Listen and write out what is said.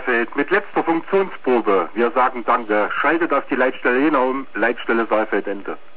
Saalfeld mit letzter Funktionsprobe. Wir sagen Danke. Schaltet auf die Leitstelle hin, Leitstelle Saalfeld Ende.